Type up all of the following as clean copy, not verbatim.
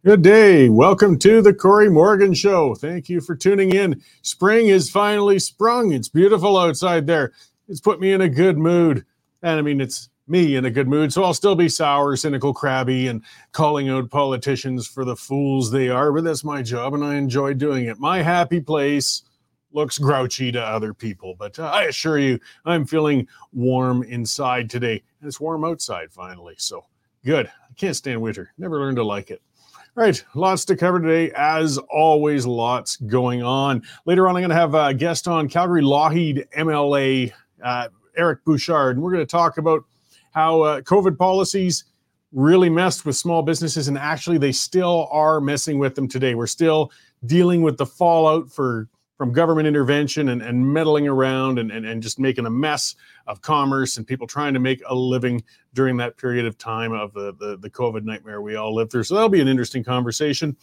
Good day. Welcome to the Corey Morgan Show. Thank you for tuning in. Spring has finally sprung. It's beautiful outside there. It's put me in a good mood. And I mean, it's me in a good mood. So I'll still be sour, cynical, crabby, and calling out politicians for the fools they are. But that's my job, and I enjoy doing it. My happy place looks grouchy to other people. But I assure you, I'm feeling warm inside today. And it's warm outside finally. So good. I can't stand winter. Never learned to like it. All right, lots to cover today. As always, lots going on. Later on, I'm going to have a guest on, Calgary Lougheed MLA, Eric Bouchard, and we're going to talk about how COVID policies really messed with small businesses, and actually they still are messing with them today. We're still dealing with the fallout from government intervention and meddling around and just making a mess of commerce and people trying to make a living during that period of time of the COVID nightmare we all lived through. So that'll be an interesting conversation.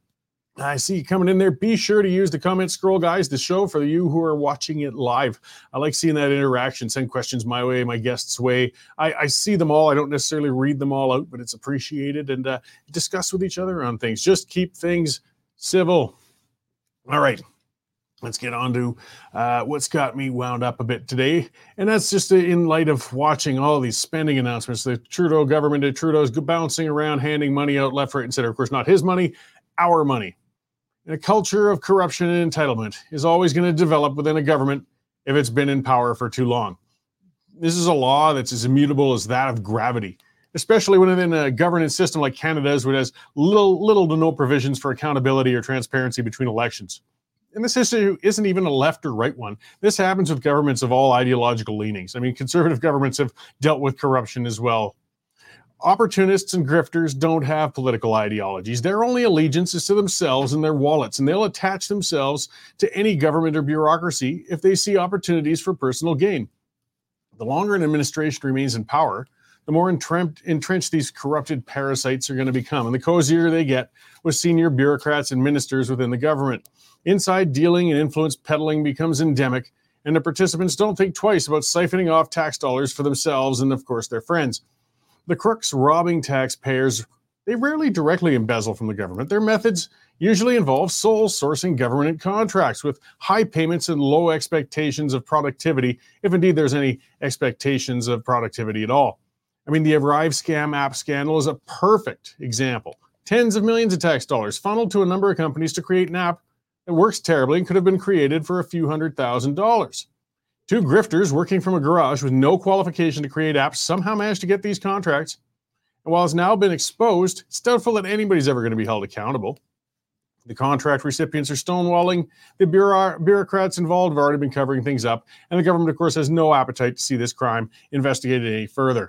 I see you coming in there. Be sure to use the comment scroll, guys, the show, for you who are watching it live. I like seeing that interaction. Send questions my way, my guests' way. I see them all. I don't necessarily read them all out, but it's appreciated, and discuss with each other on things. Just keep things civil. All right. Let's get on to what's got me wound up a bit today. And that's just in light of watching all these spending announcements. The Trudeau government, Trudeau's bouncing around, handing money out left, right, and center. Of course, not his money, our money. And a culture of corruption and entitlement is always going to develop within a government if it's been in power for too long. This is a law that's as immutable as that of gravity, especially when within a governance system like Canada's, which has little to no provisions for accountability or transparency between elections. And this issue isn't even a left or right one. This happens with governments of all ideological leanings. I mean, conservative governments have dealt with corruption as well. Opportunists and grifters don't have political ideologies. Their only allegiance is to themselves and their wallets, and they'll attach themselves to any government or bureaucracy if they see opportunities for personal gain. The longer an administration remains in power, the more entrenched these corrupted parasites are going to become, and the cozier they get with senior bureaucrats and ministers within the government. Inside dealing and influence peddling becomes endemic, and the participants don't think twice about siphoning off tax dollars for themselves and, of course, their friends. The crooks robbing taxpayers, they rarely directly embezzle from the government. Their methods usually involve sole sourcing government contracts with high payments and low expectations of productivity, if indeed there's any expectations of productivity at all. I mean, the Arrive scam app scandal is a perfect example. Tens of millions of tax dollars funneled to a number of companies to create an app that works terribly and could have been created for a few $100,000. Two grifters working from a garage with no qualification to create apps somehow managed to get these contracts. And while it's now been exposed, it's doubtful that anybody's ever going to be held accountable. The contract recipients are stonewalling. The bureaucrats involved have already been covering things up. And the government, of course, has no appetite to see this crime investigated any further.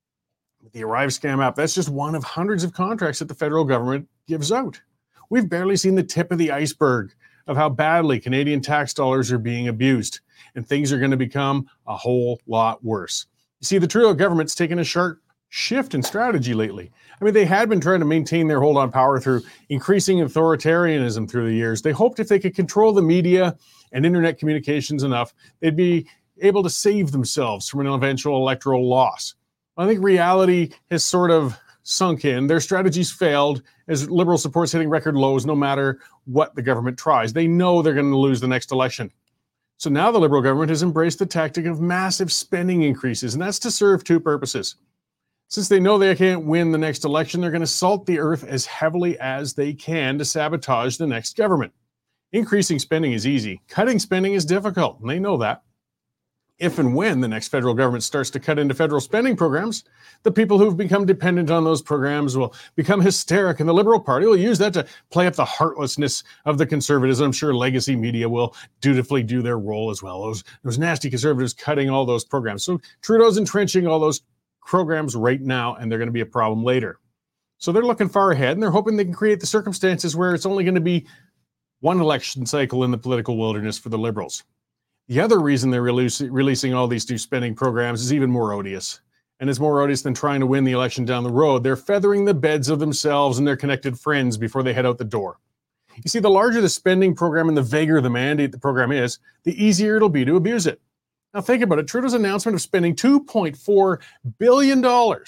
The Arrive scam app, that's just one of hundreds of contracts that the federal government gives out. We've barely seen the tip of the iceberg of how badly Canadian tax dollars are being abused, and things are going to become a whole lot worse. You see, the Trudeau government's taken a sharp shift in strategy lately. I mean, they had been trying to maintain their hold on power through increasing authoritarianism through the years. They hoped if they could control the media and internet communications enough, they'd be able to save themselves from an eventual electoral loss. I think reality has sort of sunk in. Their strategies failed as Liberal support's hitting record lows no matter what the government tries. They know they're going to lose the next election. So now the Liberal government has embraced the tactic of massive spending increases, and that's to serve two purposes. Since they know they can't win the next election, they're going to salt the earth as heavily as they can to sabotage the next government. Increasing spending is easy. Cutting spending is difficult, and they know that. If and when the next federal government starts to cut into federal spending programs, the people who've become dependent on those programs will become hysteric, and the Liberal Party will use that to play up the heartlessness of the Conservatives. I'm sure legacy media will dutifully do their role as well. Those nasty Conservatives cutting all those programs. So Trudeau's entrenching all those programs right now, and they're going to be a problem later. So they're looking far ahead, and they're hoping they can create the circumstances where it's only going to be one election cycle in the political wilderness for the Liberals. The other reason they're releasing all these new spending programs is even more odious. And it's more odious than trying to win the election down the road. They're feathering the beds of themselves and their connected friends before they head out the door. You see, the larger the spending program and the vaguer the mandate the program is, the easier it'll be to abuse it. Now think about it. Trudeau's announcement of spending $2.4 billion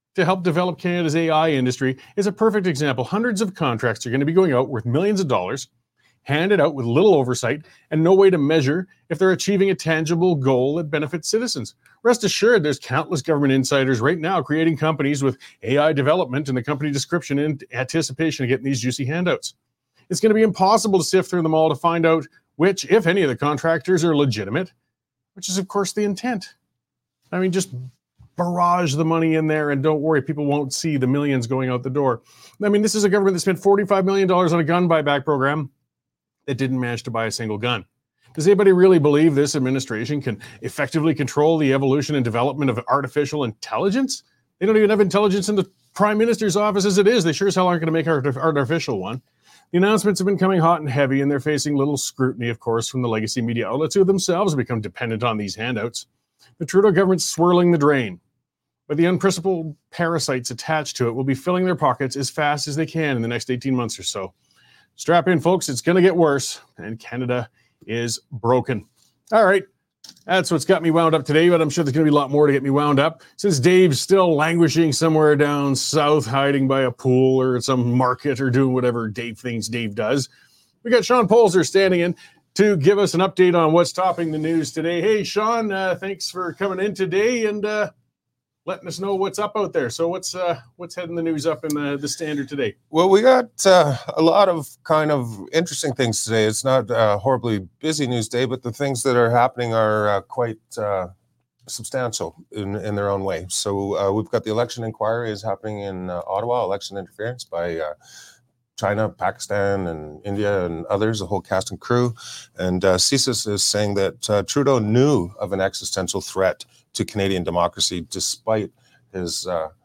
to help develop Canada's AI industry is a perfect example. Hundreds of contracts are going to be going out worth millions of dollars, handed out with little oversight and no way to measure if they're achieving a tangible goal that benefits citizens. Rest assured, there's countless government insiders right now creating companies with AI development in the company description in anticipation of getting these juicy handouts. It's going to be impossible to sift through them all to find out which, if any, of the contractors are legitimate, which is, of course, the intent. I mean, just barrage the money in there and don't worry, people won't see the millions going out the door. I mean, this is a government that spent $45 million on a gun buyback program that didn't manage to buy a single gun. Does anybody really believe this administration can effectively control the evolution and development of artificial intelligence? They don't even have intelligence in the Prime Minister's office as it is. They sure as hell aren't going to make an artificial one. The announcements have been coming hot and heavy, and they're facing little scrutiny, of course, from the legacy media outlets who themselves have become dependent on these handouts. The Trudeau government's swirling the drain, but the unprincipled parasites attached to it will be filling their pockets as fast as they can in the next 18 months or so. Strap in, folks. It's going to get worse, and Canada is broken. All right. That's what's got me wound up today, but I'm sure there's going to be a lot more to get me wound up. Since Dave's still languishing somewhere down south, hiding by a pool or at some market or doing whatever Dave thinks Dave does, we got Sean Polzer standing in to give us an update on what's topping the news today. Hey, Sean, thanks for coming in today and letting us know what's up out there. So what's heading the news up in the Standard today? Well, we got a lot of kind of interesting things today. It's not a horribly busy news day, but the things that are happening are quite substantial in their own way. So we've got the election inquiry is happening in Ottawa, election interference by China, Pakistan, and India, and others, the whole cast and crew. And CSIS is saying that Trudeau knew of an existential threat to Canadian democracy, despite his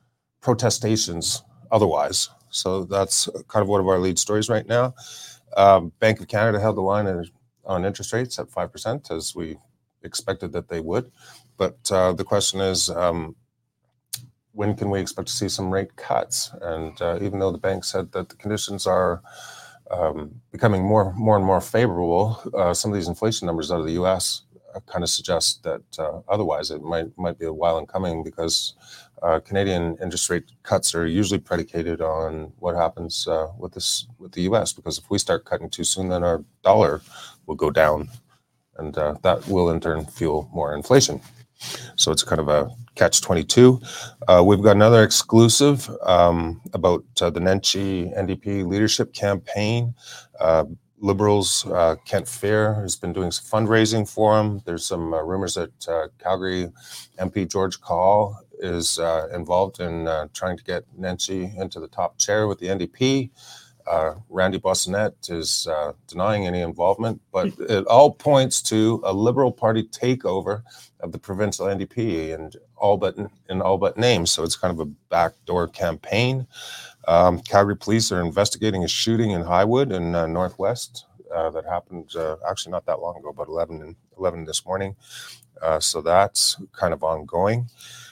protestations otherwise. So that's kind of one of our lead stories right now. Bank of Canada held the line on interest rates at 5%, as we expected that they would. But the question is, when can we expect to see some rate cuts? And even though the bank said that the conditions are becoming more and more favorable, some of these inflation numbers out of the U.S. kind of suggest that otherwise it might be a while in coming, because Canadian interest rate cuts are usually predicated on what happens with the U.S. Because if we start cutting too soon, then our dollar will go down, and that will in turn fuel more inflation. So it's kind of a catch-22. We've got another exclusive about the Nenshi NDP leadership campaign. Liberals, Kent Fair has been doing some fundraising for him. There's some rumors that Calgary MP George Call is involved in trying to get Nenshi into the top chair with the NDP. Randy Boissonette is denying any involvement, but it all points to a Liberal Party takeover of the provincial NDP and all but names. So it's kind of a backdoor campaign. Calgary police are investigating a shooting in Highwood in Northwest that happened actually not that long ago, about 11 this morning. So that's kind of ongoing.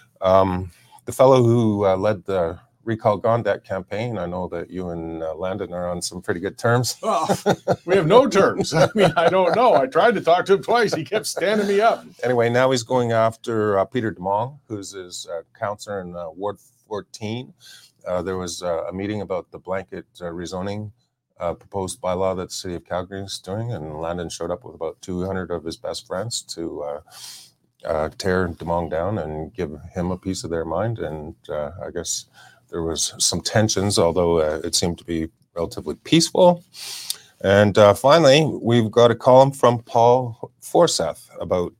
The fellow who led the Recall Gondek campaign, I know that you and Landon are on some pretty good terms. Well, we have no terms. I mean, I don't know. I tried to talk to him twice. He kept standing me up. Anyway, now he's going after Peter Demong, who's his councillor in Ward 14. There was a meeting about the blanket rezoning proposed bylaw that the City of Calgary is doing, and Landon showed up with about 200 of his best friends to tear Demong down and give him a piece of their mind. And I guess there was some tensions, although it seemed to be relatively peaceful. And finally, we've got a column from Paul Forseth about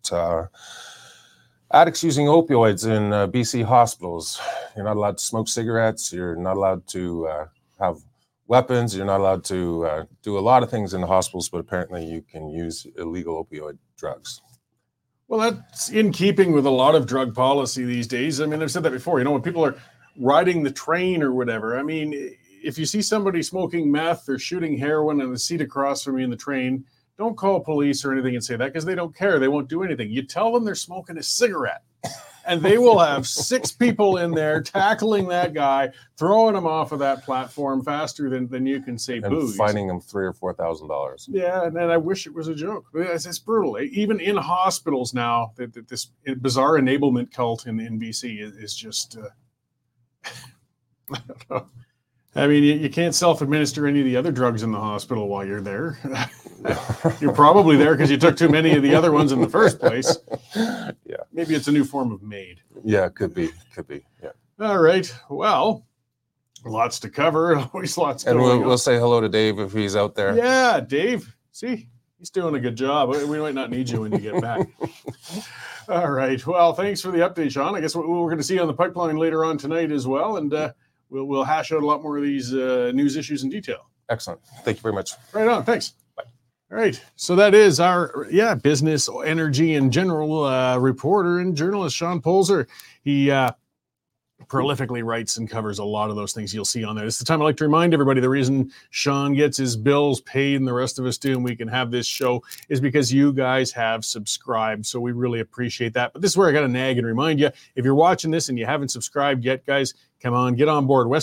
addicts using opioids in BC hospitals. You're not allowed to smoke cigarettes. You're not allowed to have weapons. You're not allowed to do a lot of things in the hospitals, but apparently you can use illegal opioid drugs. Well, that's in keeping with a lot of drug policy these days. I mean, I've said that before. When people are riding the train or whatever, I mean, if you see somebody smoking meth or shooting heroin on the seat across from you in the train, don't call police or anything and say that, because they don't care. They won't do anything. You tell them they're smoking a cigarette, and they will have 6 people in there tackling that guy, throwing him off of that platform faster than you can say boo. And fining him $3,000 or $4,000. Yeah, and I wish it was a joke. It's brutal. Even in hospitals now, this bizarre enablement cult in BC is just I don't know. I mean, you can't self-administer any of the other drugs in the hospital while you're there. You're probably there because you took too many of the other ones in the first place. Yeah. Maybe it's a new form of MAID. Yeah, could be. Yeah. All right. Well, lots to cover. Always lots And going on. we'll say hello to Dave if he's out there. Yeah, Dave. See, he's doing a good job. We might not need you when you get back. All right. Well, thanks for the update, Sean. I guess we're going to see you on the pipeline later on tonight as well. And we'll hash out a lot more of these news issues in detail. Excellent. Thank you very much. Right on. Thanks. Bye. All right. So that is our business, energy, and general reporter and journalist, Sean Polzer. He prolifically writes and covers a lot of those things you'll see on there. This is the time I like to remind everybody the reason Sean gets his bills paid and the rest of us do, and we can have this show, is because you guys have subscribed. So we really appreciate that. But this is where I got to nag and remind you, if you're watching this and you haven't subscribed yet, guys, come on, get on board.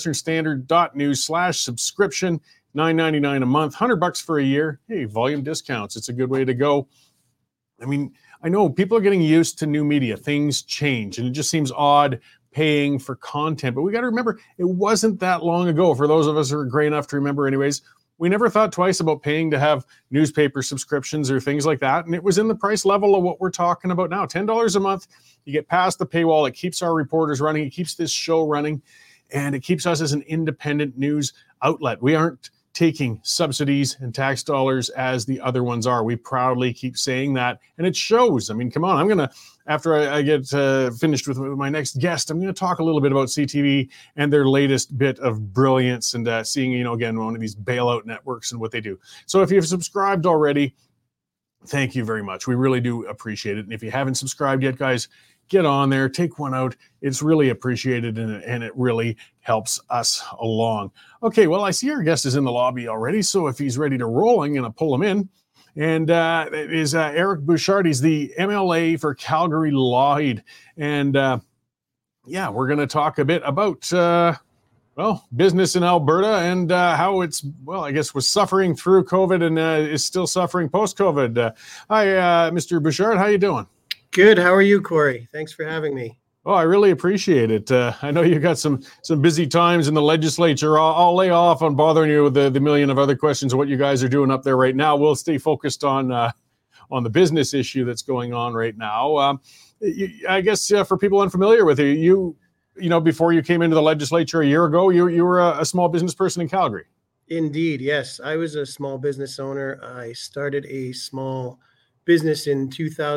westernstandard.news/subscription, $9.99 a month, $100 for a year. Hey, volume discounts. It's a good way to go. I mean, I know people are getting used to new media. Things change, and it just seems odd paying for content. But we got to remember, it wasn't that long ago. For those of us who are gray enough to remember anyways, we never thought twice about paying to have newspaper subscriptions or things like that. And it was in the price level of what we're talking about now. $10 a month. You get past the paywall. It keeps our reporters running. It keeps this show running. And it keeps us as an independent news outlet. We aren't taking subsidies and tax dollars as the other ones are. We proudly keep saying that, and it shows. I mean, come on, I'm going to, after I get finished with my next guest, I'm going to talk a little bit about CTV and their latest bit of brilliance and seeing, again, one of these bailout networks and what they do. So if you've subscribed already, thank you very much. We really do appreciate it. And if you haven't subscribed yet, guys, get on there, take one out. It's really appreciated, and it really helps us along. Okay, well, I see our guest is in the lobby already, so if he's ready to roll, I'm going to pull him in. And it is Eric Bouchard. He's the MLA for Calgary Lougheed. And we're going to talk a bit about, business in Alberta and how it's, I guess was suffering through COVID and is still suffering post-COVID. Hi, Mr. Bouchard. How you doing? Good. How are you, Corey? Thanks for having me. Oh, I really appreciate it. I know you got some busy times in the legislature. I'll lay off on bothering you with the million of other questions of what you guys are doing up there right now. We'll stay focused on the business issue that's going on right now. I guess for people unfamiliar with you, before you came into the legislature a year ago, you were a small business person in Calgary. Indeed, yes. I was a small business owner. I started a small business in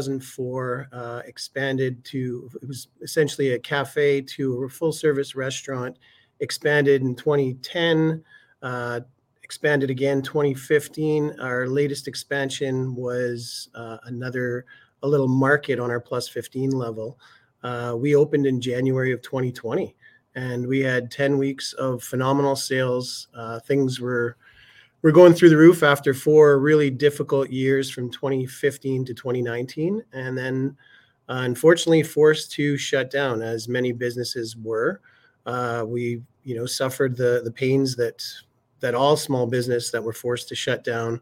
2004, expanded to, it was essentially a cafe to a full service restaurant, expanded in 2010, expanded again 2015. Our latest expansion was a little market on our plus 15 level. We opened in January of 2020, and we had 10 weeks of phenomenal sales. Things were going through the roof after 4 really difficult years from 2015 to 2019. And then unfortunately forced to shut down, as many businesses were. We, suffered the pains that all small business that were forced to shut down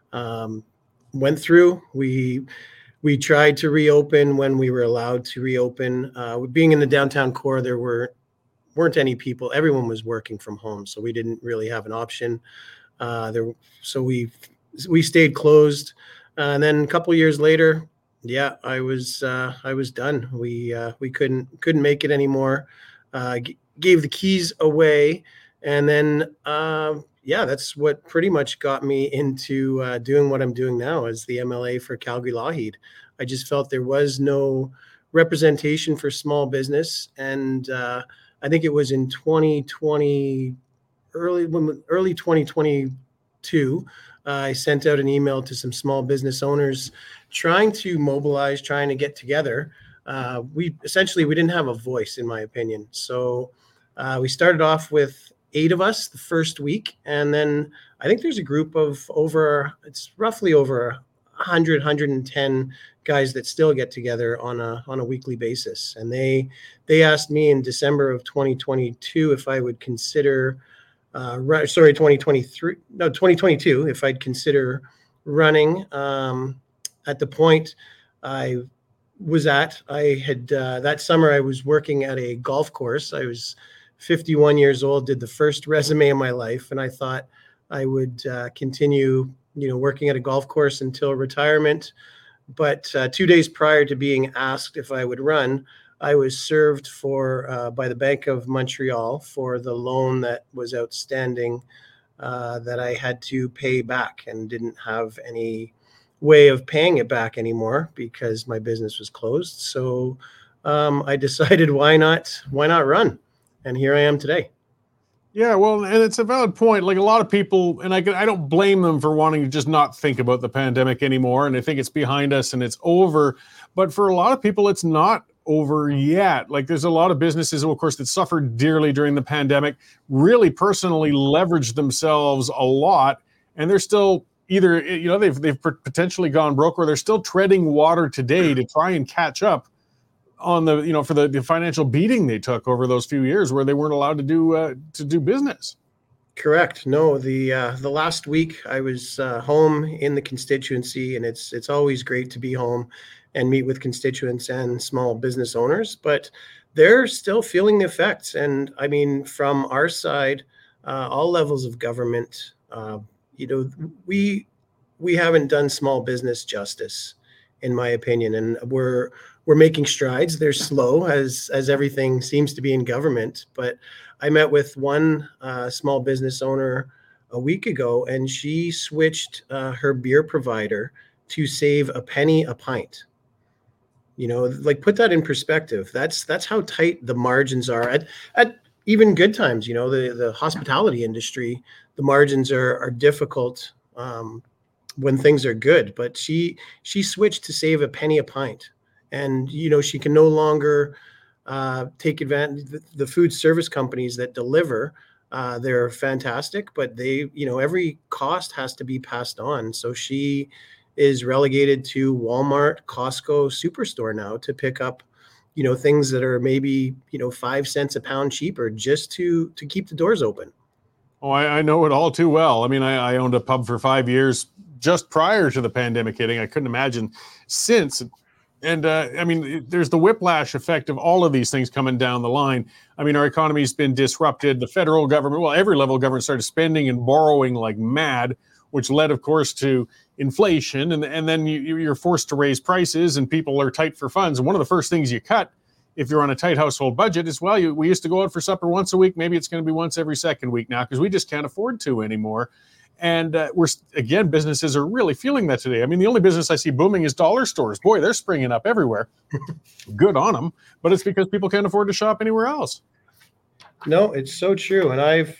went through. We tried to reopen when we were allowed to reopen. Being in the downtown core, there weren't any people. Everyone was working from home, so we didn't really have an option. So we stayed closed, and then a couple of years later, I was done. We couldn't make it anymore. Gave the keys away, and then that's what pretty much got me into doing what I'm doing now as the MLA for Calgary Lougheed. I just felt there was no representation for small business, and I think it was in 2020. Early 2022, I sent out an email to some small business owners trying to mobilize, trying to get together. We didn't have a voice, in my opinion. So we started off with 8 of us the first week. And then I think there's a group of roughly over 100, 110 guys that still get together on a weekly basis. And they asked me in December of 2022 if I would consider 2022, if I'd consider running. At the point I had that summer, I was working at a golf course. I was 51 years old, did the first resume of my life, and I thought I would continue, working at a golf course until retirement. But 2 days prior to being asked if I would run, I was served by the Bank of Montreal for the loan that was outstanding that I had to pay back, and didn't have any way of paying it back anymore because my business was closed. So I decided, why not run? And here I am today. Yeah, well, and it's a valid point. Like a lot of people, and I don't blame them for wanting to just not think about the pandemic anymore, and I think it's behind us and it's over. But for a lot of people, it's not over yet. Like there's a lot of businesses, of course, that suffered dearly during the pandemic, really personally leveraged themselves a lot, and they're still either, they've potentially gone broke, or they're still treading water today to try and catch up on the, for the financial beating they took over those few years where they weren't allowed to do business. Correct. No, the last week I was home in the constituency, and it's always great to be home and meet with constituents and small business owners, but they're still feeling the effects. And I mean, from our side, all levels of government, we haven't done small business justice, in my opinion, and we're making strides. They're slow, as everything seems to be in government. But I met with one small business owner a week ago, and she switched her beer provider to save a penny a pint. Like, put that in perspective. That's how tight the margins are at even good times. The hospitality industry, the margins are difficult when things are good. But she switched to save a penny a pint. And, she can no longer take advantage. The food service companies that deliver, they're fantastic, but they, every cost has to be passed on. So she is relegated to Walmart, Costco, Superstore now to pick up, things that are maybe, 5 cents a pound cheaper, just to keep the doors open. Oh, I know it all too well. I mean, I owned a pub for 5 years just prior to the pandemic hitting. I couldn't imagine since. And I mean, there's the whiplash effect of all of these things coming down the line. I mean, our economy's been disrupted. The federal government, well, every level of government started spending and borrowing like mad, which led, of course, to inflation. And then you're forced to raise prices, and people are tight for funds. And one of the first things you cut, if you're on a tight household budget, is, well, we used to go out for supper once a week. Maybe it's going to be once every second week now, because we just can't afford to anymore. And businesses are really feeling that today. I mean, the only business I see booming is dollar stores. Boy, they're springing up everywhere. Good on them. But it's because people can't afford to shop anywhere else. No, it's so true. And I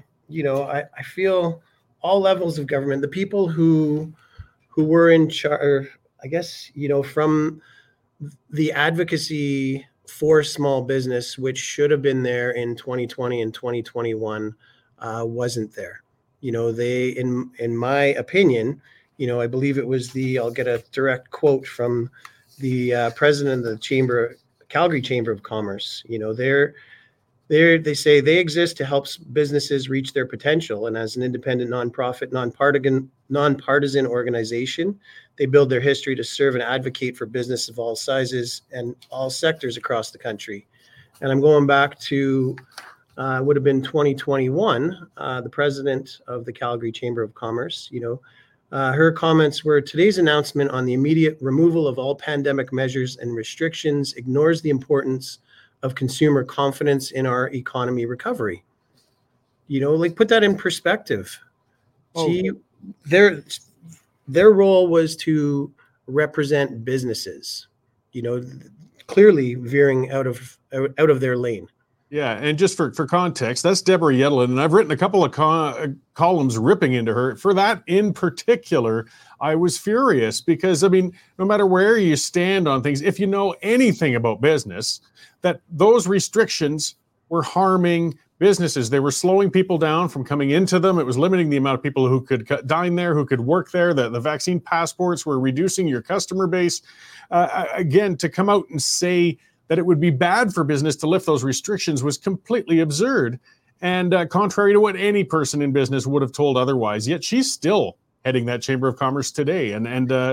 feel all levels of government, the people who were in charge, I guess, from the advocacy for small business, which should have been there in 2020 and 2021, wasn't there. They, in my opinion, I believe it was I'll get a direct quote from the president of the Calgary Chamber of Commerce. They say they exist to help businesses reach their potential. And as an independent, nonprofit, nonpartisan organization, they build their history to serve and advocate for business of all sizes and all sectors across the country. And I'm going back to would have been 2021, the president of the Calgary Chamber of Commerce, her comments were, today's announcement on the immediate removal of all pandemic measures and restrictions ignores the importance of consumer confidence in our economy recovery. Like, put that in perspective. Oh. Their role was to represent businesses, clearly veering out of their lane. Yeah, and just for context, that's Deborah Yedlin, and I've written a couple of columns ripping into her. For that in particular, I was furious because, I mean, no matter where you stand on things, if you know anything about business, that those restrictions were harming businesses. They were slowing people down from coming into them. It was limiting the amount of people who could dine there, who could work there. The vaccine passports were reducing your customer base. Again, to come out and say that it would be bad for business to lift those restrictions was completely absurd and contrary to what any person in business would have told otherwise. Yet she's still heading that Chamber of Commerce today. And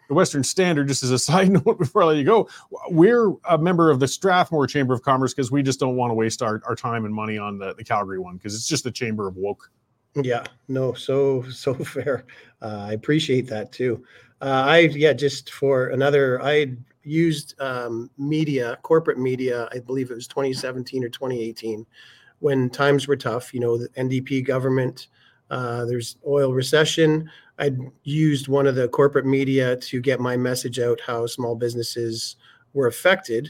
the Western Standard, just as a side note before I let you go, we're a member of the Strathmore Chamber of Commerce because we just don't want to waste our time and money on the Calgary one because it's just the chamber of woke. Yeah, no, so fair. I appreciate that too. Just for another, I used corporate media. I believe it was 2017 or 2018, when times were tough. The NDP government. There's oil recession. I used one of the corporate media to get my message out how small businesses were affected.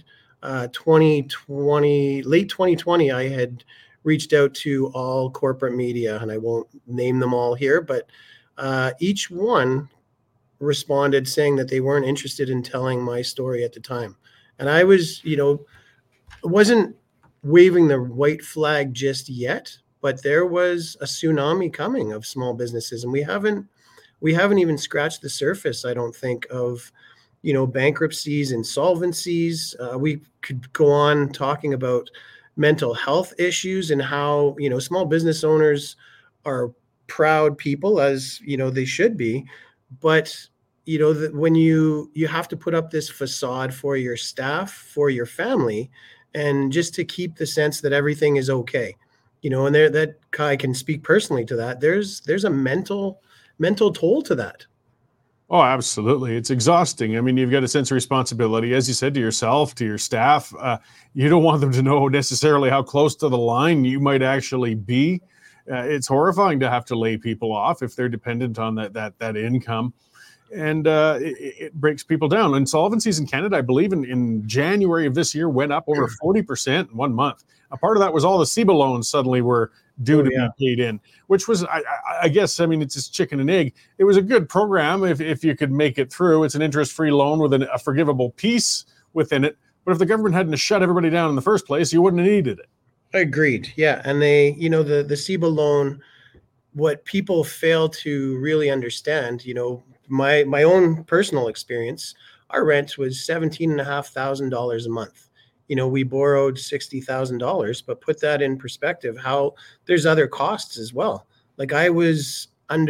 2020, late 2020, I had reached out to all corporate media, and I won't name them all here, but each one responded saying that they weren't interested in telling my story at the time. And I was, wasn't waving the white flag just yet, but there was a tsunami coming of small businesses, and we haven't even scratched the surface, I don't think, of bankruptcies, insolvencies. We could go on talking about mental health issues and how small business owners are proud people, as they should be, but when you have to put up this facade for your staff, for your family, and just to keep the sense that everything is okay, and that I can speak personally to that. There's a mental toll to that. Oh, absolutely. It's exhausting. I mean, you've got a sense of responsibility, as you said, to yourself, to your staff. You don't want them to know necessarily how close to the line you might actually be. It's horrifying to have to lay people off if they're dependent on that income. And it breaks people down. Insolvencies in Canada, I believe in January of this year, went up over 40% in 1 month. A part of that was all the CEBA loans suddenly were due to be paid in, which was, I guess, I mean, it's just chicken and egg. It was a good program if you could make it through. It's an interest-free loan with a forgivable piece within it. But if the government hadn't shut everybody down in the first place, you wouldn't have needed it. Agreed. Yeah. And they, the CEBA loan, what people fail to really understand, my own personal experience, our rent was $17,500 a month. We borrowed $60,000, but put that in perspective, how there's other costs as well. Like I was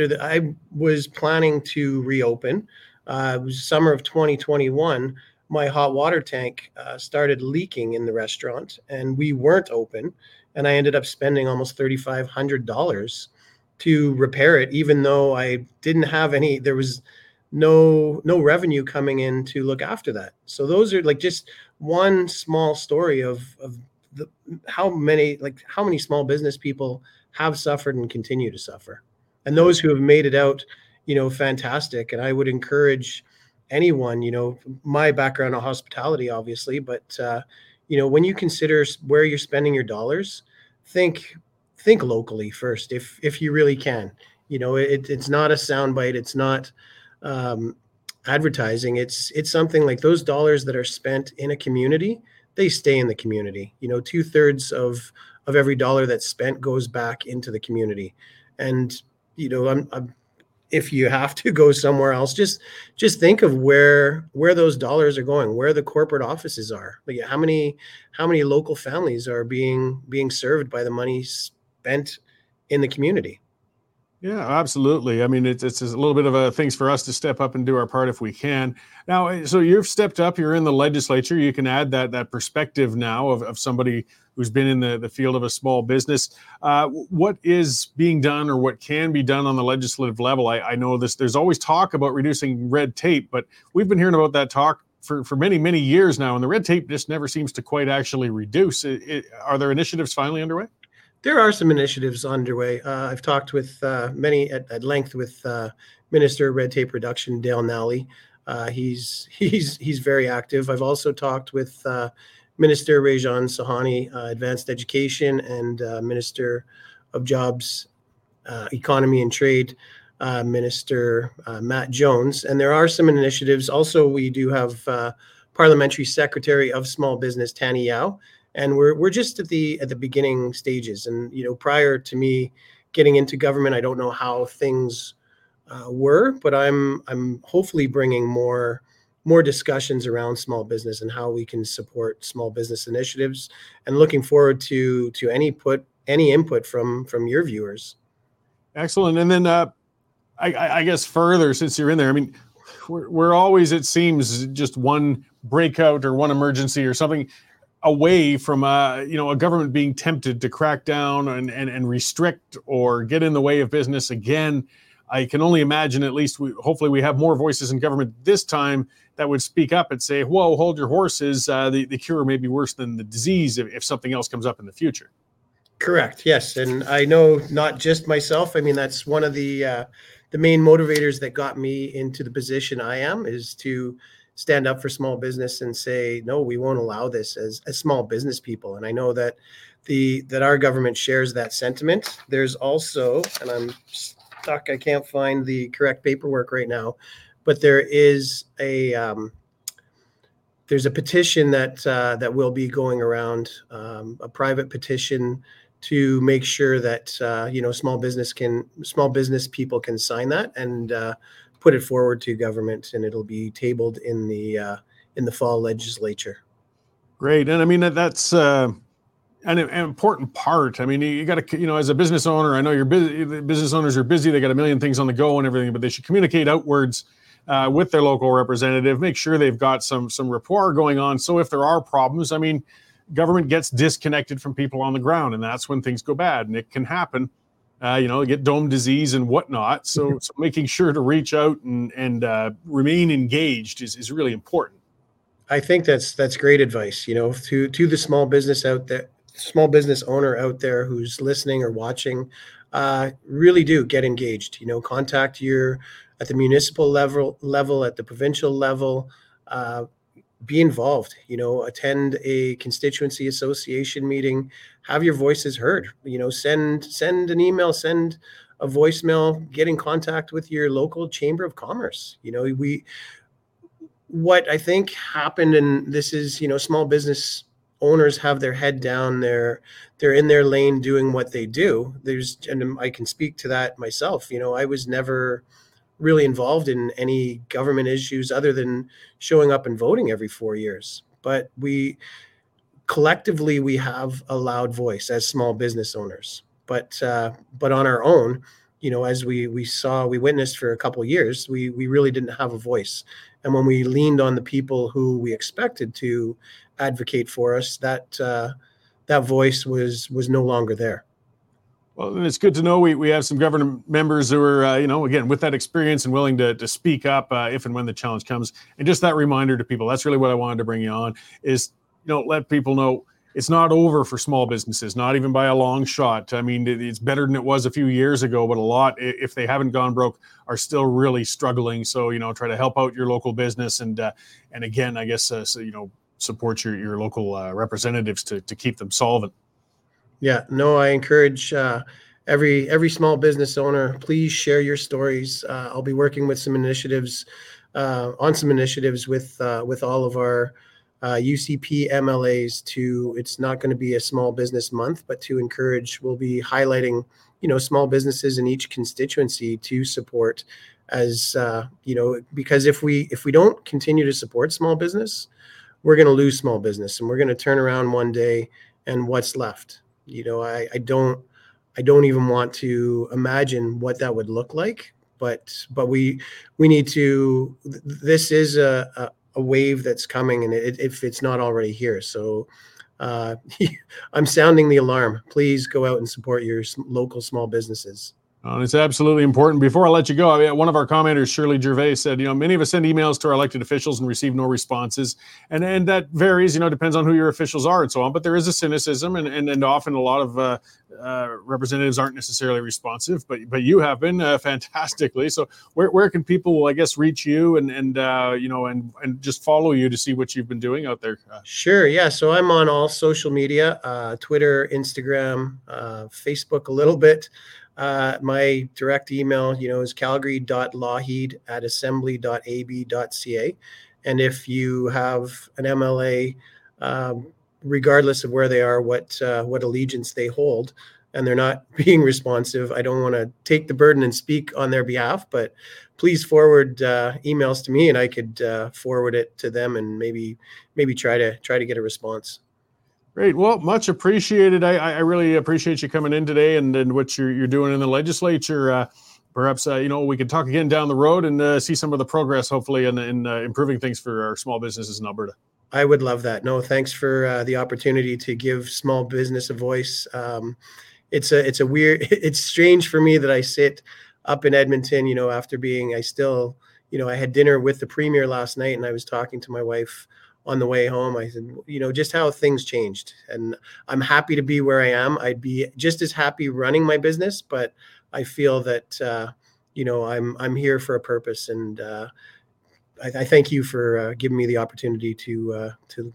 planning to reopen. It was summer of 2021. My hot water tank started leaking in the restaurant, and we weren't open. And I ended up spending almost $3,500 to repair it, even though I didn't have any. There was no revenue coming in to look after that. So those are like just one small story of how many small business people have suffered and continue to suffer, and those who have made it out, fantastic. And I would encourage anyone, my background in hospitality, obviously, but when you consider where you're spending your dollars, think locally first, if you really can. It's not a soundbite. It's not advertising. It's something like those dollars that are spent in a community, they stay in the community. 2/3 of every dollar that's spent goes back into the community. And if you have to go somewhere else, just think of where those dollars are going, where the corporate offices are. Like how many local families are being served by the money spent in the community. Yeah, absolutely. I mean, it's a little bit of a things for us to step up and do our part if we can. Now, so you've stepped up, you're in the legislature. You can add that perspective now of somebody who's been in the field of a small business. What is being done or what can be done on the legislative level? I know there's always talk about reducing red tape, but we've been hearing about that talk for many, many years now, and the red tape just never seems to quite actually reduce. Are there initiatives finally underway? There are some initiatives underway. I've talked with many at length with Minister of Red Tape Reduction, Dale Nally. He's very active. I've also talked with Minister Rajan Sahani, Advanced Education, and Minister of Jobs, Economy and Trade, Minister Matt Jones. And there are some initiatives. Also, we do have Parliamentary Secretary of Small Business, Tani Yao. And we're just at the beginning stages. And prior to me getting into government, I don't know how things were, but I'm hopefully bringing more discussions around small business and how we can support small business initiatives. And looking forward to any input from your viewers. Excellent. And then I guess further, since you're in there, I mean, we're always, it seems, just one breakout or one emergency or something away from a government being tempted to crack down and restrict or get in the way of business again. I can only imagine, at least hopefully we have more voices in government this time that would speak up and say, whoa, hold your horses. The cure may be worse than the disease if something else comes up in the future. Correct. Yes. And I know not just myself. I mean, that's one of the main motivators that got me into the position I am, is to stand up for small business and say, no, we won't allow this as small business people. And I know that that our government shares that sentiment. There's also, and I'm stuck, I can't find the correct paperwork right now, but there is there's a petition that will be going around, a private petition to make sure that small business people can sign that and put it forward to government, and it'll be tabled in the fall legislature. Great. And I mean, that's an important part. I mean, you got to, as a business owner, I know you're busy, business owners are busy. They got a million things on the go and everything, but they should communicate outwards with their local representative, make sure they've got some rapport going on. So if there are problems, I mean, government gets disconnected from people on the ground, and that's when things go bad, and it can happen. Get dome disease and whatnot. So making sure to reach out and remain engaged is really important. I think that's great advice. To the small business owner out there who's listening or watching, really do get engaged. Contact at the municipal level, at the provincial level. Be involved, attend a constituency association meeting, have your voices heard, send an email, send a voicemail, get in contact with your local chamber of commerce. What I think happened, and this is, small business owners have their head down, they're in their lane doing what they do. And I can speak to that myself. I was never really involved in any government issues other than showing up and voting every 4 years. But we collectively have a loud voice as small business owners. But on our own, as we witnessed for a couple of years, we really didn't have a voice. And when we leaned on the people who we expected to advocate for us, that voice was no longer there. Well, and it's good to know we have some government members who are, again, with that experience and willing to speak up if and when the challenge comes. And just that reminder to people, that's really what I wanted to bring you on, is, let people know it's not over for small businesses, not even by a long shot. I mean, it's better than it was a few years ago, but a lot, if they haven't gone broke, are still really struggling. So, try to help out your local business. And again, I guess, support your local representatives to keep them solvent. Yeah, no, I encourage every small business owner, please share your stories. I'll be working with some initiatives with all of our UCP MLAs it's not going to be a small business month, but to encourage, we'll be highlighting, small businesses in each constituency to support, as because if we don't continue to support small business, we're going to lose small business, and we're going to turn around one day and what's left. I don't even want to imagine what that would look like, but we need to, this is a wave that's coming, and if it's not already here. So I'm sounding the alarm. Please go out and support your local small businesses. It's absolutely important. Before I let you go, one of our commenters, Shirley Gervais, said, many of us send emails to our elected officials and receive no responses. And that varies, depends on who your officials are and so on. But there is a cynicism, and often a lot of representatives aren't necessarily responsive. But you have been fantastically. So where can people, I guess, reach you and just follow you to see what you've been doing out there? Sure. Yeah. So I'm on all social media, Twitter, Instagram, Facebook a little bit. My direct email, is calgary.lougheed@assembly.ab.ca. And if you have an MLA, regardless of where they are, what allegiance they hold, and they're not being responsive, I don't want to take the burden and speak on their behalf, but please forward emails to me, and I could forward it to them and maybe try to get a response. Great. Well, much appreciated. I really appreciate you coming in today and what you're doing in the legislature. perhaps, we could talk again down the road and see some of the progress, hopefully, in improving things for our small businesses in Alberta. I would love that. No, thanks for the opportunity to give small business a voice. It's strange for me that I sit up in Edmonton, after I had dinner with the premier last night, and I was talking to my wife on the way home. I said, just how things changed, and I'm happy to be where I am. I'd be just as happy running my business, but I feel that, I'm here for a purpose, and I thank you for giving me the opportunity to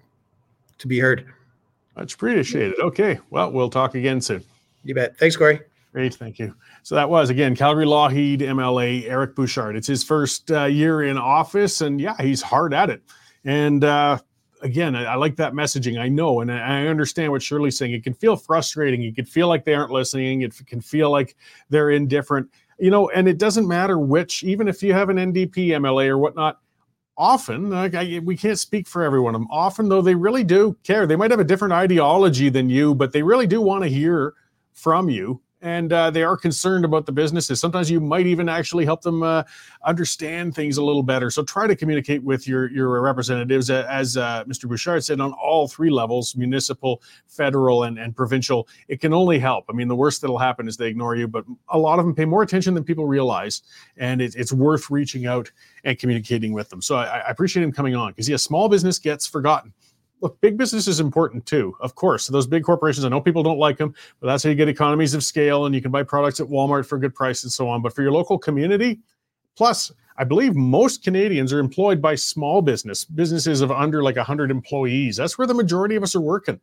be heard. Much appreciated. Okay, well, we'll talk again soon. You bet. Thanks, Corey. Great, thank you. So that was, again, Calgary-Lougheed MLA Eric Bouchard. It's his first year in office, and yeah, he's hard at it. And again, I like that messaging. I know, and I understand what Shirley's saying. It can feel frustrating. You can feel like they aren't listening. It can feel like they're indifferent. And it doesn't matter which, even if you have an NDP MLA or whatnot, often, we can't speak for everyone. Often, though, they really do care. They might have a different ideology than you, but they really do want to hear from you. And they are concerned about the businesses. Sometimes you might even actually help them understand things a little better. So try to communicate with your representatives, as Mr. Bouchard said, on all three levels, municipal, federal, and provincial. It can only help. I mean, the worst that'll happen is they ignore you, but a lot of them pay more attention than people realize. And it's worth reaching out and communicating with them. So I appreciate him coming on, because small business gets forgotten. Look, big business is important too, of course. So those big corporations, I know people don't like them, but that's how you get economies of scale, and you can buy products at Walmart for a good price and so on. But for your local community, plus, I believe most Canadians are employed by small businesses of under 100 employees. That's where the majority of us are working.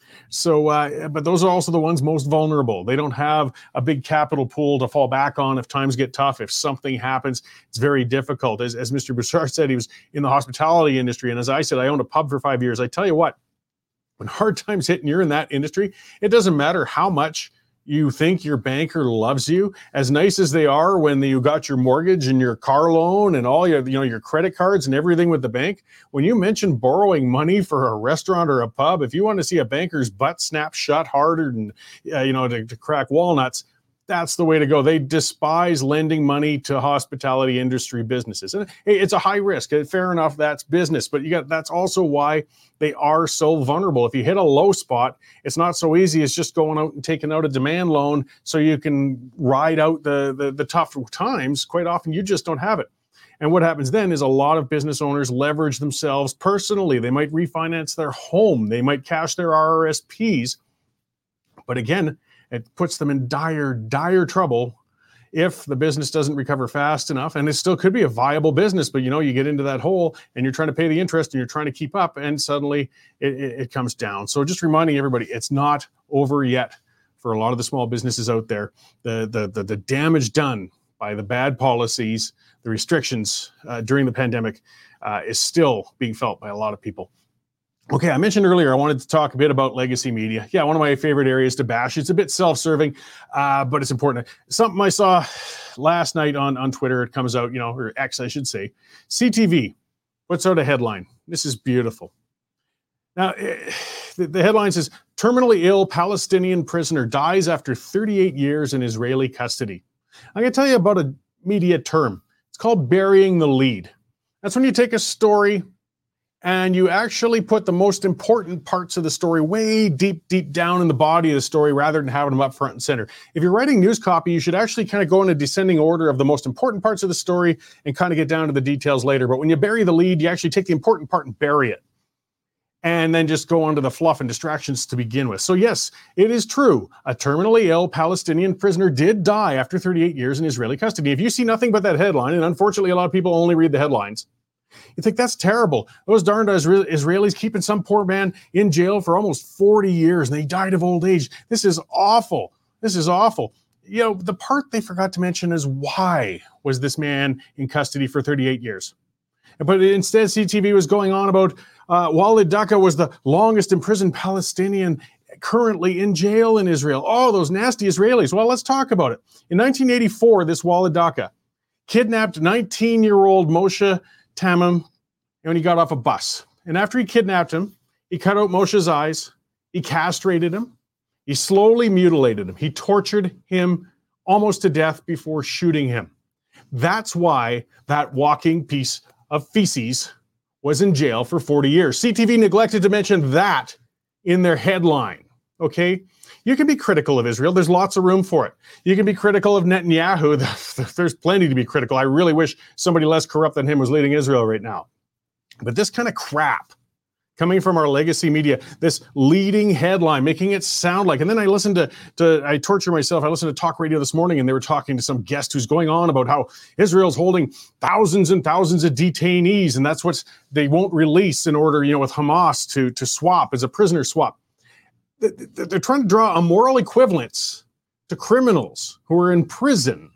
So, but those are also the ones most vulnerable. They don't have a big capital pool to fall back on if times get tough. If something happens, it's very difficult. As Mr. Bouchard said, he was in the hospitality industry. And as I said, I owned a pub for 5 years. I tell you what, when hard times hit and you're in that industry, it doesn't matter how much you think your banker loves you, as nice as they are when you got your mortgage and your car loan and all your credit cards and everything with the bank. When you mention borrowing money for a restaurant or a pub, if you want to see a banker's butt snap shut harder than to crack walnuts, that's the way to go. They despise lending money to hospitality industry businesses. And hey, it's a high risk. Fair enough, that's business. But that's also why they are so vulnerable. If you hit a low spot, it's not so easy as just going out and taking out a demand loan so you can ride out the tough times. Quite often, you just don't have it. And what happens then is a lot of business owners leverage themselves personally. They might refinance their home. They might cash their RRSPs. But again, it puts them in dire trouble if the business doesn't recover fast enough. And it still could be a viable business, but you get into that hole and you're trying to pay the interest and you're trying to keep up, and suddenly it comes down. So just reminding everybody, it's not over yet for a lot of the small businesses out there. The damage done by the bad policies, the restrictions during the pandemic is still being felt by a lot of people. Okay, I mentioned earlier I wanted to talk a bit about legacy media. Yeah, one of my favorite areas to bash. It's a bit self-serving, but it's important. Something I saw last night on Twitter, it comes out, or X, I should say. CTV puts out a headline. This is beautiful. Now, the headline says, terminally ill Palestinian prisoner dies after 38 years in Israeli custody. I'm going to tell you about a media term. It's called burying the lead. That's when you take a story and you actually put the most important parts of the story way deep down in the body of the story rather than having them up front and center. If you're writing news copy, you should actually kind of go in a descending order of the most important parts of the story and kind of get down to the details later. But when you bury the lead, you actually take the important part and bury it, and then just go on to the fluff and distractions to begin with. So yes, it is true. A terminally ill Palestinian prisoner did die after 38 years in Israeli custody. If you see nothing but that headline, and unfortunately a lot of people only read the headlines, you think that's terrible. Those darned Israelis keeping some poor man in jail for almost 40 years and they died of old age. This is awful. This is awful. The part they forgot to mention is why was this man in custody for 38 years? But instead, CTV was going on about Walid Daka was the longest imprisoned Palestinian currently in jail in Israel. Oh, those nasty Israelis. Well, let's talk about it. In 1984, this Walid Daka kidnapped 19-year-old Moshe Tamim when he got off a bus. And after he kidnapped him, he cut out Moshe's eyes, he castrated him, he slowly mutilated him, he tortured him almost to death before shooting him. That's why that walking piece of feces was in jail for 40 years. CTV neglected to mention that in their headline, okay? You can be critical of Israel. There's lots of room for it. You can be critical of Netanyahu. There's plenty to be critical. I really wish somebody less corrupt than him was leading Israel right now. But this kind of crap coming from our legacy media, this leading headline, making it sound like, and then I listened I torture myself. I listened to talk radio this morning, and they were talking to some guest who's going on about how Israel's holding thousands and thousands of detainees, and that's what they won't release in order, with Hamas to swap as a prisoner swap. They're trying to draw a moral equivalence to criminals who are in prison,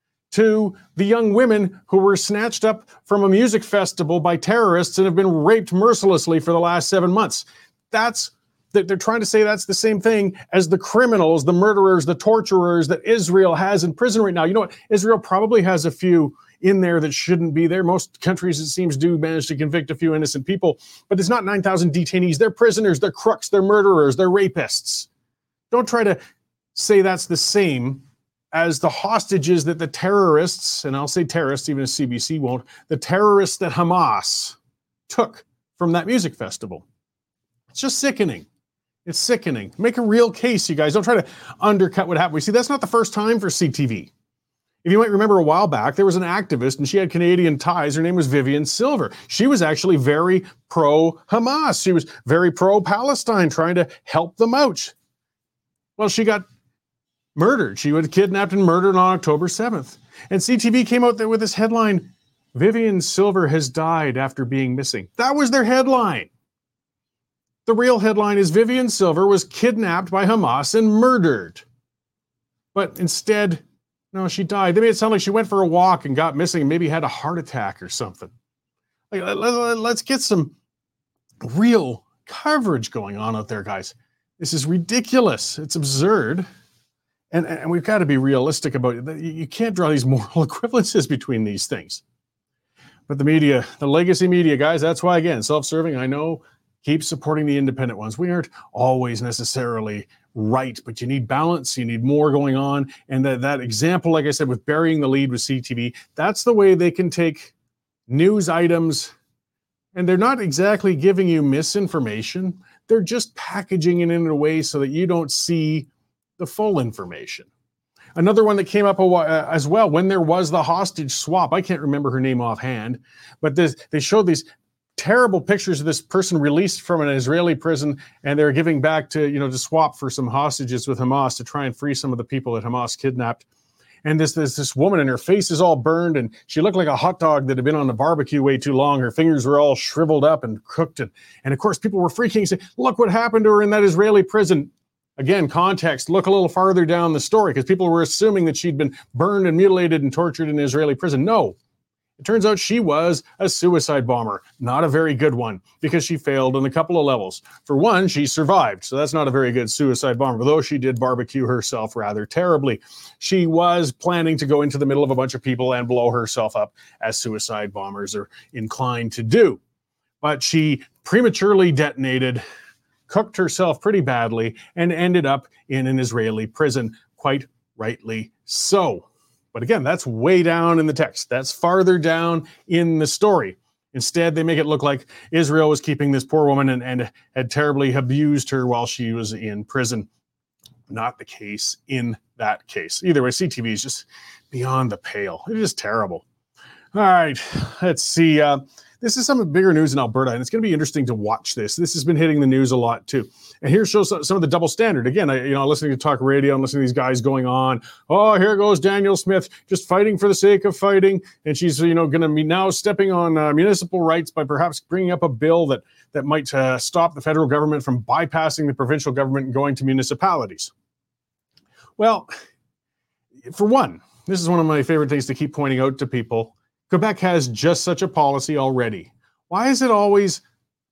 to the young women who were snatched up from a music festival by terrorists and have been raped mercilessly for the last 7 months. They're trying to say that's the same thing as the criminals, the murderers, the torturers that Israel has in prison right now. You know what? Israel probably has a few in there that shouldn't be there. Most countries, it seems, do manage to convict a few innocent people, but it's not 9,000 detainees. They're prisoners, they're crooks, they're murderers, they're rapists. Don't try to say that's the same as the hostages that the terrorists, and I'll say terrorists, even if CBC won't, the terrorists that Hamas took from that music festival. It's just sickening. It's sickening. Make a real case, you guys. Don't try to undercut what happened. We see that's not the first time for CTV. If you might remember a while back, there was an activist and she had Canadian ties. Her name was Vivian Silver. She was actually very pro-Hamas. She was very pro-Palestine, trying to help them out. Well, she got murdered. She was kidnapped and murdered on October 7th. And CTV came out there with this headline, Vivian Silver has died after being missing. That was their headline. The real headline is Vivian Silver was kidnapped by Hamas and murdered. But instead, no, she died. They made it sound like she went for a walk and got missing and maybe had a heart attack or something. Let's get some real coverage going on out there, guys. This is ridiculous. It's absurd. And we've got to be realistic about it. You can't draw these moral equivalences between these things. But the media, the legacy media, guys, that's why, again, self-serving, I know, keep supporting the independent ones. We aren't always necessarily right, but you need balance. You need more going on. And that example, like I said, with burying the lead with CTV, that's the way they can take news items, and they're not exactly giving you misinformation. They're just packaging it in a way so that you don't see the full information. Another one that came up as well, when there was the hostage swap, I can't remember her name offhand, but they showed these terrible pictures of this person released from an Israeli prison, and they're giving back to swap for some hostages with Hamas to try and free some of the people that Hamas kidnapped. And this woman, and her face is all burned, and she looked like a hot dog that had been on the barbecue way too long. Her fingers were all shriveled up and cooked. And of course, people were freaking, saying, look what happened to her in that Israeli prison. Again, context, look a little farther down the story, because people were assuming that she'd been burned and mutilated and tortured in an Israeli prison. No, it turns out she was a suicide bomber. Not a very good one, because she failed on a couple of levels. For one, she survived, so that's not a very good suicide bomber, though she did barbecue herself rather terribly. She was planning to go into the middle of a bunch of people and blow herself up, as suicide bombers are inclined to do. But she prematurely detonated, cooked herself pretty badly, and ended up in an Israeli prison, quite rightly so. But again, that's way down in the text. That's farther down in the story. Instead, they make it look like Israel was keeping this poor woman and had terribly abused her while she was in prison. Not the case in that case. Either way, CTV is just beyond the pale. It is terrible. All right, let's see. This is some bigger news in Alberta, and it's going to be interesting to watch this. This has been hitting the news a lot, too. And here shows some of the double standard. Again, listening to talk radio and listening to these guys going on. Oh, here goes Danielle Smith, just fighting for the sake of fighting. And she's, going to be now stepping on municipal rights by perhaps bringing up a bill that might stop the federal government from bypassing the provincial government and going to municipalities. Well, for one, this is one of my favorite things to keep pointing out to people. Quebec has just such a policy already. Why is it always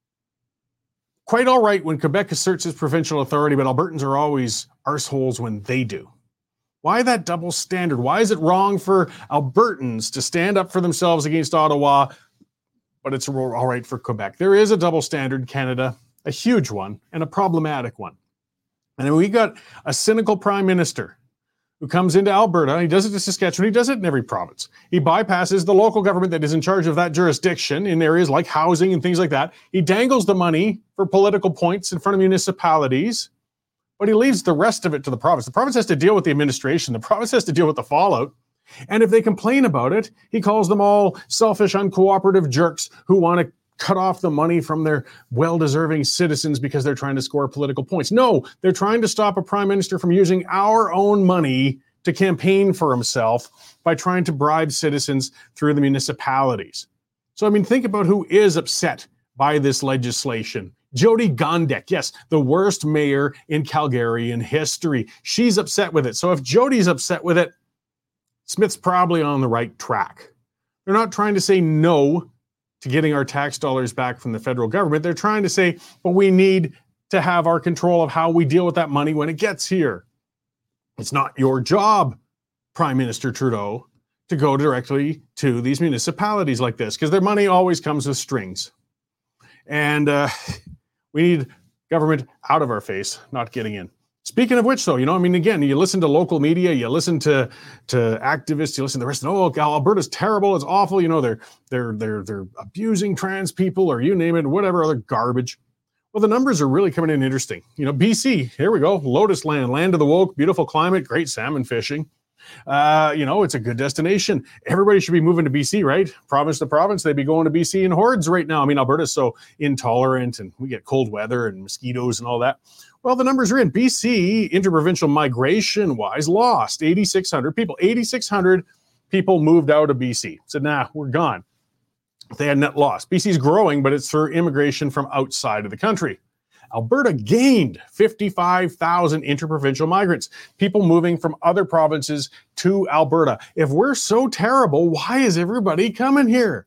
quite all right when Quebec asserts its provincial authority, but Albertans are always arseholes when they do? Why that double standard? Why is it wrong for Albertans to stand up for themselves against Ottawa, but it's all right for Quebec? There is a double standard in Canada, a huge one and a problematic one. And we got a cynical prime minister who comes into Alberta. He does it to Saskatchewan. He does it in every province. He bypasses the local government that is in charge of that jurisdiction in areas like housing and things like that. He dangles the money for political points in front of municipalities, but he leaves the rest of it to the province. The province has to deal with the administration. The province has to deal with the fallout. And if they complain about it, he calls them all selfish, uncooperative jerks who want to cut off the money from their well-deserving citizens because they're trying to score political points. No, they're trying to stop a prime minister from using our own money to campaign for himself by trying to bribe citizens through the municipalities. So, I mean, think about who is upset by this legislation. Jyoti Gondek, yes, the worst mayor in Calgary in history. She's upset with it. So if Jyoti's upset with it, Smith's probably on the right track. They're not trying to say no to getting our tax dollars back from the federal government. They're trying to say, but we need to have our control of how we deal with that money when it gets here. It's not your job, Prime Minister Trudeau, to go directly to these municipalities like this, because their money always comes with strings. And we need government out of our face, not getting in. Speaking of which, though, again, you listen to local media, you listen to activists, you listen to the rest. Alberta's terrible, it's awful. They're abusing trans people, or you name it, whatever other garbage. Well, the numbers are really coming in interesting. BC, here we go, Lotus Land, land of the woke, beautiful climate, great salmon fishing. It's a good destination. Everybody should be moving to BC, right? Province to province, they'd be going to BC in hordes right now. Alberta's so intolerant, and we get cold weather and mosquitoes and all that. Well, the numbers are in. BC, interprovincial migration-wise, lost 8,600 people. 8,600 people moved out of BC. Said, nah, we're gone. They had net loss. BC's growing, but it's for immigration from outside of the country. Alberta gained 55,000 interprovincial migrants, people moving from other provinces to Alberta. If we're so terrible, why is everybody coming here?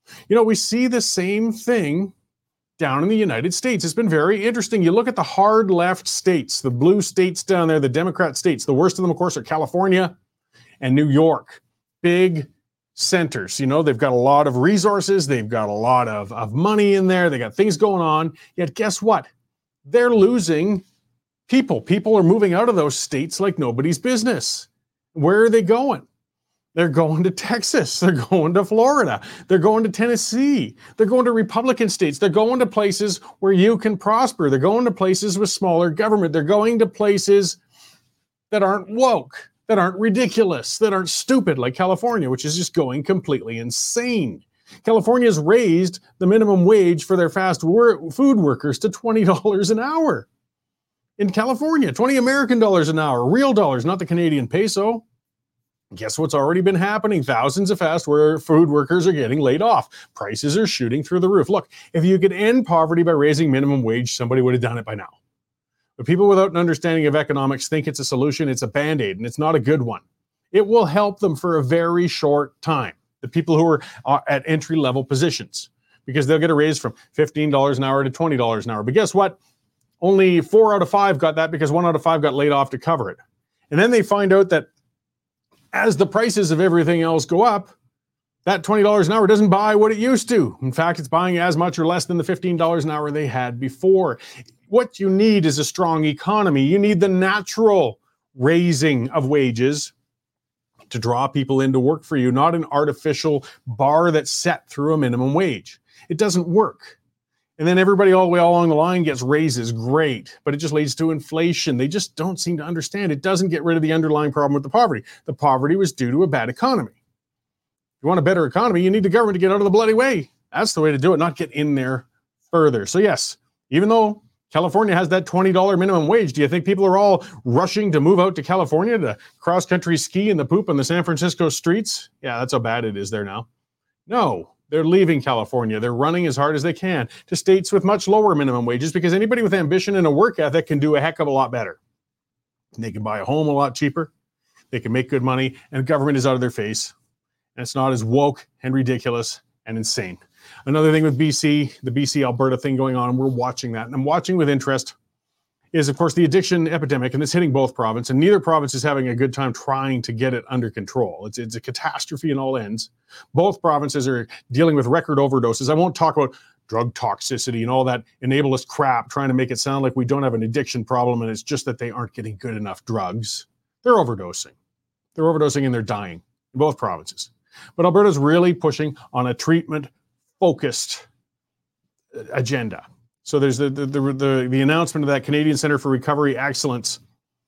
We see the same thing down in the United States. It's been very interesting. You look at the hard left states, the blue states down there, the Democrat states. The worst of them, of course, are California and New York. Big centers. They've got a lot of resources. They've got a lot of money in there. They got things going on. Yet guess what? They're losing people. People are moving out of those states like nobody's business. Where are they going? They're going to Texas. They're going to Florida. They're going to Tennessee. They're going to Republican states. They're going to places where you can prosper. They're going to places with smaller government. They're going to places that aren't woke, that aren't ridiculous, that aren't stupid like California, which is just going completely insane. California has raised the minimum wage for their fast food workers to $20 an hour. In California, 20 American dollars an hour, real dollars, not the Canadian peso. Guess what's already been happening? Thousands of fast food workers are getting laid off. Prices are shooting through the roof. Look, if you could end poverty by raising minimum wage, somebody would have done it by now. But people without an understanding of economics think it's a solution. It's a Band-Aid, and it's not a good one. It will help them for a very short time, the people who are at entry-level positions, because they'll get a raise from $15 an hour to $20 an hour. But guess what? Only 4 out of 5 got that because 1 out of 5 got laid off to cover it. And then they find out that as the prices of everything else go up, that $20 an hour doesn't buy what it used to. In fact, it's buying as much or less than the $15 an hour they had before. What you need is a strong economy. You need the natural raising of wages to draw people in to work for you, not an artificial bar that's set through a minimum wage. It doesn't work. And then everybody all the way along the line gets raises, great, but it just leads to inflation. They just don't seem to understand. It doesn't get rid of the underlying problem with the poverty. The poverty was due to a bad economy. If you want a better economy, you need the government to get out of the bloody way. That's the way to do it, not get in there further. So yes, even though California has that $20 minimum wage, do you think people are all rushing to move out to California to cross-country ski in the poop on the San Francisco streets? Yeah, that's how bad it is there now. No. They're leaving California. They're running as hard as they can to states with much lower minimum wages, because anybody with ambition and a work ethic can do a heck of a lot better. They can buy a home a lot cheaper. They can make good money, and government is out of their face. And it's not as woke and ridiculous and insane. Another thing with BC, the BC-Alberta thing going on, we're watching that. And I'm watching with interest is, of course, the addiction epidemic, and it's hitting both provinces, and neither province is having a good time trying to get it under control. It's a catastrophe in all ends. Both provinces are dealing with record overdoses. I won't talk about drug toxicity and all that enablist crap, trying to make it sound like we don't have an addiction problem, and it's just that they aren't getting good enough drugs. They're overdosing. They're overdosing and they're dying in both provinces. But Alberta's really pushing on a treatment-focused agenda. So there's the announcement of that Canadian Centre for Recovery Excellence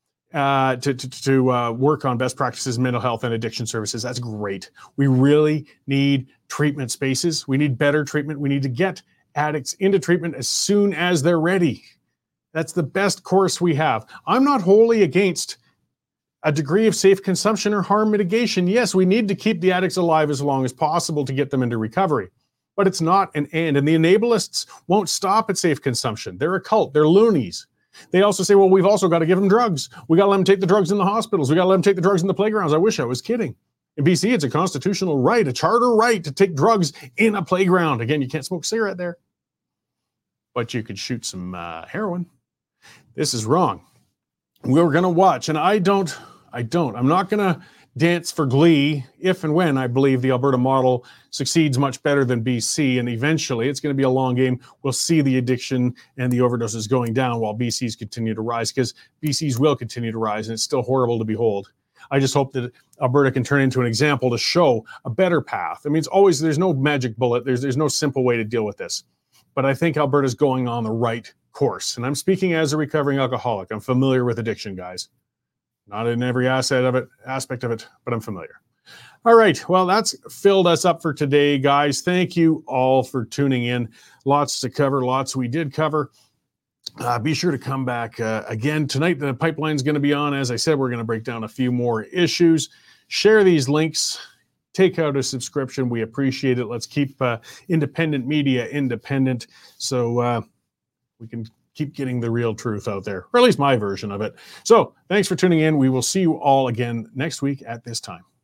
to work on best practices in mental health and addiction services. That's great. We really need treatment spaces. We need better treatment. We need to get addicts into treatment as soon as they're ready. That's the best course we have. I'm not wholly against a degree of safe consumption or harm mitigation. Yes, we need to keep the addicts alive as long as possible to get them into recovery. But it's not an and the enableists won't stop at safe consumption. They're a cult. They're loonies. They also say, well, we've also got to give them drugs. We got to let them take the drugs in the hospitals. We got to let them take the drugs in the playgrounds. I wish I was kidding. In BC, it's a constitutional right, a charter right to take drugs in a playground. Again, you can't smoke a cigarette there, but you could shoot some heroin. This is wrong. We're going to watch, and I'm not going to dance for glee if and when I believe the Alberta model succeeds much better than BC, and eventually it's going to be a long game. We'll see the addiction and the overdoses going down while BC's continue to rise, because BC's will continue to rise, and it's still horrible to behold. I just hope that Alberta can turn into an example to show a better path. I mean, there's no magic bullet. There's no simple way to deal with this. But I think Alberta's going on the right course. And I'm speaking as a recovering alcoholic. I'm familiar with addiction, guys. Not in every aspect of it, but I'm familiar. All right. Well, that's filled us up for today, guys. Thank you all for tuning in. Lots to cover. Lots we did cover. Be sure to come back again tonight. The pipeline's going to be on. As I said, we're going to break down a few more issues. Share these links. Take out a subscription. We appreciate it. Let's keep independent media independent so we can keep getting the real truth out there, or at least my version of it. So thanks for tuning in. We will see you all again next week at this time.